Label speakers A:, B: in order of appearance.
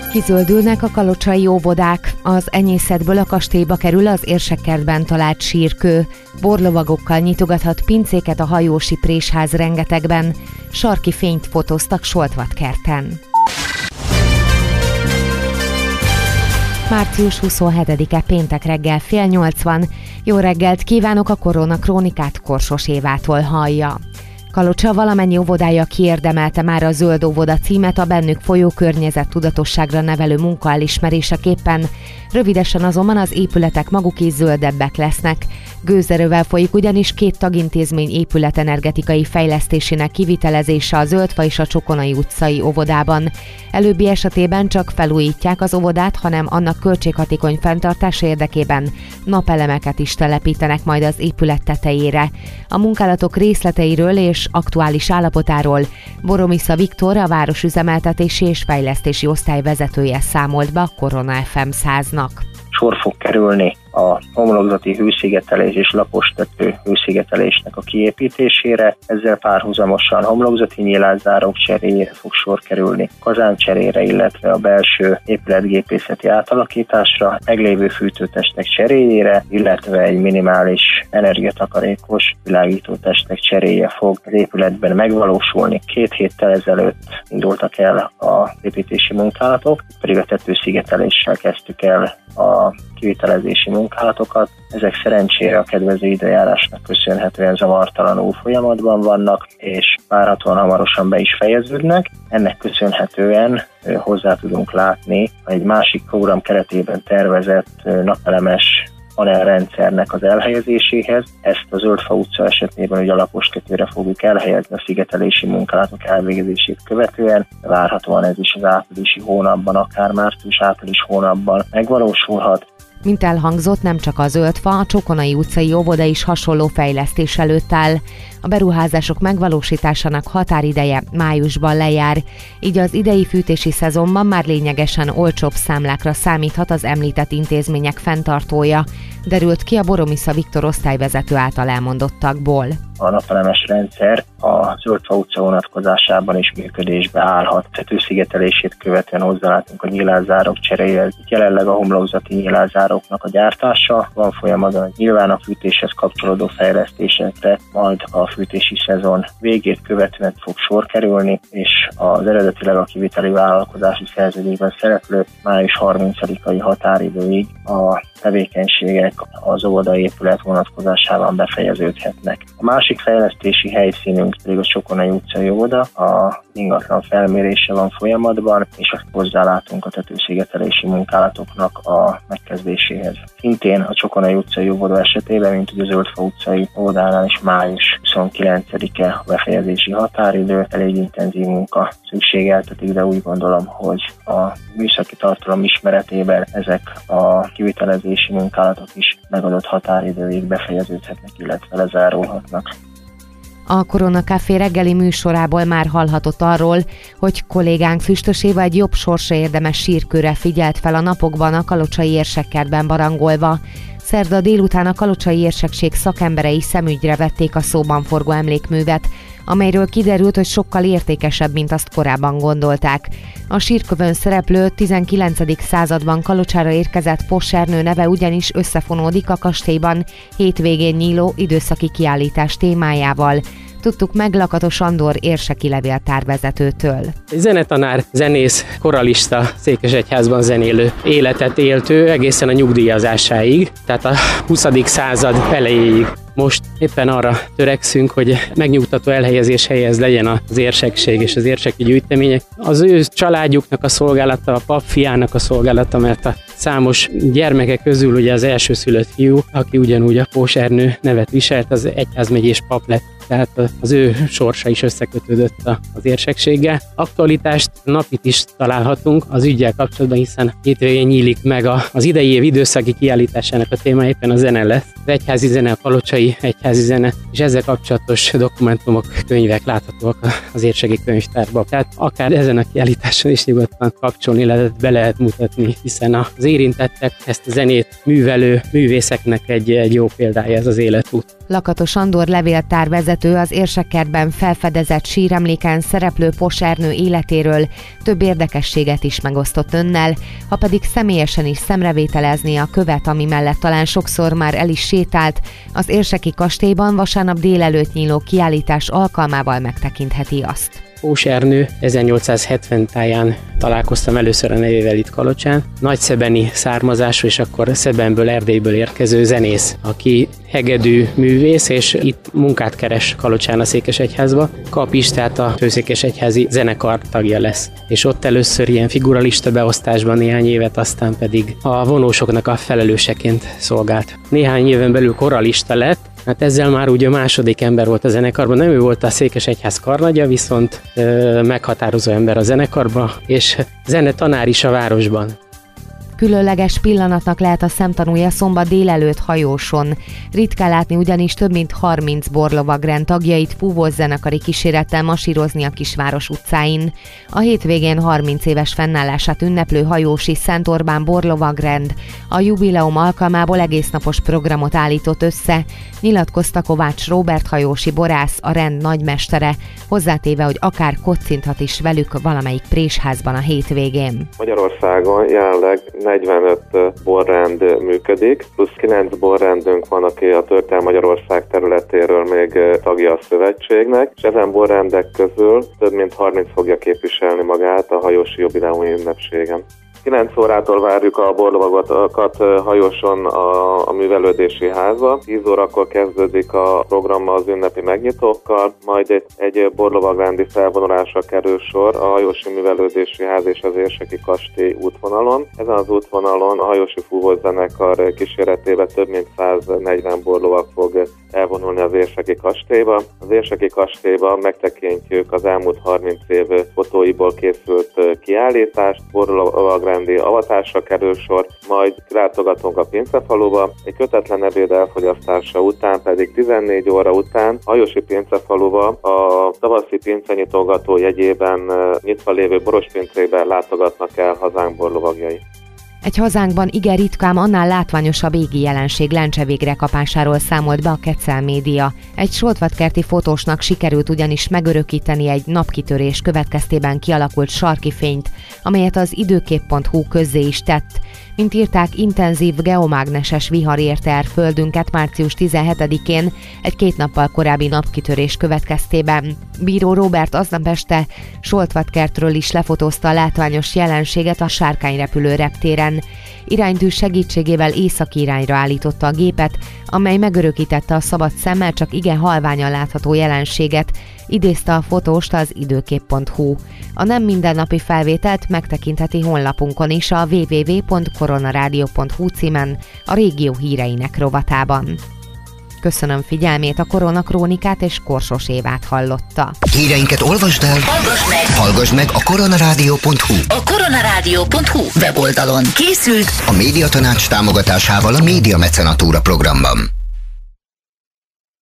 A: Kizöldülnek a kalocsai óvodák, az enyészetből a kastélyba kerül az Érsekkertben talált sírkő, borlovagokkal nyitogathat pincéket a hajósi présház rengetegben, sarki fényt fotóztak Soltvatkerten. Március 27-e péntek reggel 7:30. Jó reggelt kívánok, a Korona Krónikát Korsos Évától hallja. Kalocsa valamennyi óvodája kiérdemelte már a Zöld óvoda címet a bennük folyó környezettudatosságra nevelő munka elismeréseképpen, rövidesen azonban az épületek maguk is zöldebbek lesznek. Gőzerővel folyik ugyanis 2 tagintézmény épületenergetikai fejlesztésének kivitelezése a Zöldfa és a Csokonai utcai óvodában. Előbbi esetében csak felújítják az óvodát, hanem annak költséghatékony fenntartása érdekében napelemeket is telepítenek majd az épület tetejére. A munkálatok részleteiről és aktuális állapotáról Boromisza Viktor, a városüzemeltetési és fejlesztési osztály vezetője számolt be a Korona FM 100-nak.
B: Sor fog kerülni a homlokzati hőszigetelés és lapostető hőszigetelésnek a kiépítésére, ezzel párhuzamosan homlokzati nyilászárók cseréjére fog sor kerülni, kazáncserére, illetve a belső épületgépészeti átalakításra, meglévő fűtőtestek cseréjére, illetve egy minimális energiatakarékos világítótestek cseréje fog az épületben megvalósulni. 2 héttel ezelőtt indultak el az építési munkálatok, pedig a tetőszigeteléssel kezdtük el a kivitelezési munkálatokat. Ezek szerencsére a kedvező időjárásnak köszönhetően zavartalanul folyamatban vannak, és várhatóan hamarosan be is fejeződnek. Ennek köszönhetően hozzá tudunk látni egy másik program keretében tervezett napelemes panelrendszernek az elhelyezéséhez. Ezt a Zöldfa utca esetében ugye alapostetőre fogjuk elhelyezni a szigetelési munkálatok elvégzését követően. Várhatóan ez is az áprilisi hónapban, akár március-április hónapban megvalósulhat.
A: Mint elhangzott, nem csak a Zöldfa, a Csokonai utcai óvoda is hasonló fejlesztés előtt áll. A beruházások megvalósításának határideje májusban lejár, így az idei fűtési szezonban már lényegesen olcsóbb számlákra számíthat az említett intézmények fenntartója, derült ki a Boromisza Viktor osztályvezető által elmondottakból.
B: A napelemes rendszer a Zöldfa utca vonatkozásában is működésbe állhat. Tetőszigetelését követően hozzálátunk a nyilászárok cseréjéhez. Jelenleg a homlokzati nyilászároknak a gyártása van folyamatban, nyilván a fűtéshez kapcsolódó fejlesztésekre majd a fűtési szezon végét követően fog sor kerülni, és az eredetileg a kiviteli vállalkozási szerződésben szereplő május 30-ai határidőig a tevékenységek az óvodaépület vonatkozásában befejeződhetnek. A másik fejlesztési helyszínünk pedig a Csokonai utcai óvoda, a ingatlan felmérése van folyamatban, és hozzálátunk a tetőszigetelési munkálatoknak a megkezdéséhez. Szintén a Csokonai utcai óvoda esetében, mint ugye a Zöldfa utcai óvodánál is május 29-e a befejezési határidő, elég intenzív munka szükségeltetik, de úgy gondolom, hogy a műszaki tartalom ismeretében ezek a kivitelezési munkálatok is megadott határidőig befejeződhetnek, illetve lezárulhatnak.
A: A Korona Café reggeli műsorából már hallhatott arról, hogy kollégánk Füstös Éva egy jobb sorsra érdemes sírkőre figyelt fel a napokban a kalocsai Érsekkertben barangolva. Szerda délután a kalocsai érsekség szakemberei szemügyre vették a szóban forgó emlékművet, amelyről kiderült, hogy sokkal értékesebb, mint azt korábban gondolták. A sírkövön szereplő 19. században Kalocsára érkezett Possernő neve ugyanis összefonódik a kastélyban hétvégén nyíló időszaki kiállítás témájával. Tudtuk meg Lakatos Andor érseki levéltárvezetőtől.
C: Zenetanár, zenész, koralista, Székesegyházban zenélő életet élt ő egészen a nyugdíjazásáig, tehát a 20. század elejéig. Most éppen arra törekszünk, hogy megnyugtató elhelyezés helyez legyen az érsekség és az érseki gyűjtemények. Az ő családjuknak a szolgálata, a pap fiának a szolgálata, mert a számos gyermeke közül ugye az elsőszülött fiú, aki ugyanúgy a Possernő nevet viselt, az egyházmegyés pap lett. Tehát az ő sorsa is összekötődött az érsekséggel. Aktualitást, napit is találhatunk az üggyel kapcsolatban, hiszen hétvégén nyílik meg az idei év időszaki kiállításának a téma éppen a zene lesz. Az egyházi zene, a kalocsai egyházi zene, és ezzel kapcsolatos dokumentumok, könyvek láthatóak az érseki könyvtárban. Tehát akár ezen a kiállításon is nyugodtan kapcsolni lehet, be lehet mutatni, hiszen az érintettek ezt a zenét művelő művészeknek egy jó példája ez az életút.
A: Lakatos Andor levéltárvezető érthető az Érsekkertben felfedezett síremléken szereplő Pos Ernő életéről, több érdekességet is megosztott önnel, ha pedig személyesen is szemrevételezni a követ, ami mellett talán sokszor már el is sétált, az érseki kastélyban vasárnap délelőtt nyíló kiállítás alkalmával megtekintheti azt.
C: Pos Ernő 1870 táján találkoztam először a nevével itt Kalocsán. Nagyszebeni származású, és akkor Szebenből, Erdélyből érkező zenész, aki hegedű művész, és itt munkát keres Kalocsán a Székesegyházba. Kap is, tehát a főszékesegyházi zenekar tagja lesz. És ott először ilyen figuralista beosztásban néhány évet, aztán pedig a vonósoknak a felelőseként szolgált. Néhány éven belül koralista lett. Hát ezzel már ugye a második ember volt a zenekarban, nem ő volt a Székesegyház karnagya, viszont meghatározó ember a zenekarban, és zenetanár is a városban.
A: Különleges pillanatnak lehet a szemtanúja szombat délelőtt Hajóson. Ritkán látni ugyanis több mint 30 borlovagrend tagjait fúvós zenekari kísérettel masírozni a kisváros utcáin. A hétvégén 30 éves fennállását ünneplő hajósi Szent Orbán borlovagrend a jubileum alkalmából egésznapos programot állított össze, nyilatkozta Kovács Róbert hajósi borász, a rend nagymestere, hozzátéve, hogy akár kocinthat is velük valamelyik présházban a hétvégén.
D: Magyarországon jelenleg 45 borrend működik, plusz 9 borrendünk van, aki a Történelmi Magyarország területéről még tagja a szövetségnek, és ezen borrendek közül több mint 30 fogja képviselni magát a hajósi jubileumi ünnepségen. 9 órától várjuk a borlovagokat Hajóson a művelődési házba. 10 órakor kezdődik a program az ünnepi megnyitókkal, majd egy borlovagrendi felvonulásra kerül sor a hajósi művelődési ház és az érseki kastély útvonalon. Ezen az útvonalon a hajósi fúvózenekar kíséretében több mint 140 borlovag fog elvonulni az érseki kastélyba. Az érseki kastélyban megtekintjük az elmúlt 30 év fotóiból készült kiállítást, borlovagrendi avatásra kerül sor, majd látogatunk a Pincefaluba, egy kötetlen ebéd elfogyasztása után pedig 14 óra után a hajósi Pincefaluba a tavaszi pincenyitogató jegyében nyitva lévő borospincékben látogatnak el hazánk borlovagjai.
A: Egy hazánkban igen ritkán annál látványosabb égi jelenség lencsevégre kapásáról számolt be a Kecel média. Egy soltvatkerti fotósnak sikerült ugyanis megörökíteni egy napkitörés következtében kialakult sarki fényt, amelyet az időkép.hu közzé is tett. Mint írták, intenzív geomágneses vihar érte el földünket március 17-én egy 2 nappal korábbi napkitörés következtében. Bíró Róbert aznap este Soltvatkertről is lefotózta a látványos jelenséget a Sárkányrepülő reptéren. Iránytű segítségével északi irányra állította a gépet, amely megörökítette a szabad szemmel csak igen halványan látható jelenséget, idézte a fotóst az időkép.hu. A nem mindennapi felvételt megtekintheti honlapunkon is a www.koronaradio.hu címen, a régió híreinek rovatában. Köszönöm figyelmét, a Koronakrónikát és Korsos Évát hallotta.
E: Híreinket olvasd el, hallgass meg a koronaradio.hu.
F: A koronaradio.hu weboldalon készült
E: a Médiatanács támogatásával a Média Mecenatúra programban.